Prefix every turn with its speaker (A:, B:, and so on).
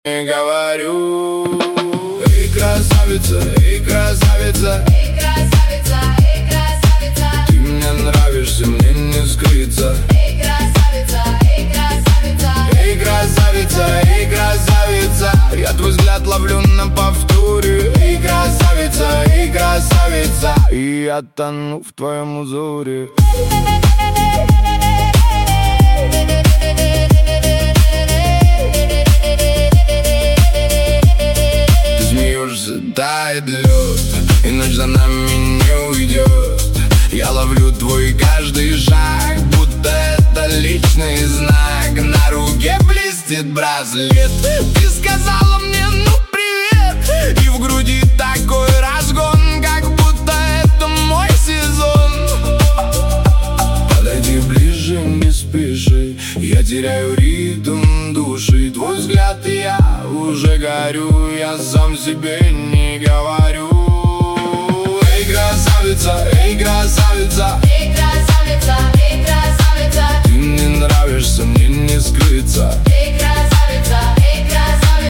A: не говорю. Эй, красавица, эй, красавица,
B: Эй, красавица, эй, красавица,
A: ты мне нравишься, мне не скрыться.
B: эй, красавица, эй, красавица,
A: Эй, красавица, эй, красавица, я твой взгляд ловлю на повторе. Эй, красавица, и я тону в твоем узоре. Ты смеешься, тает лед, и ночь за нами не уйдет. Я ловлю твой каждый шаг, будто это личный знак. На руке блестит браслет. Ты сказала мне, ну привет, и в груди такой разгон, как будто это мой сезон. Подойди ближе, не спеши, я теряю ритм души. Твой взгляд, и я уже горю, я сам себе не говорю.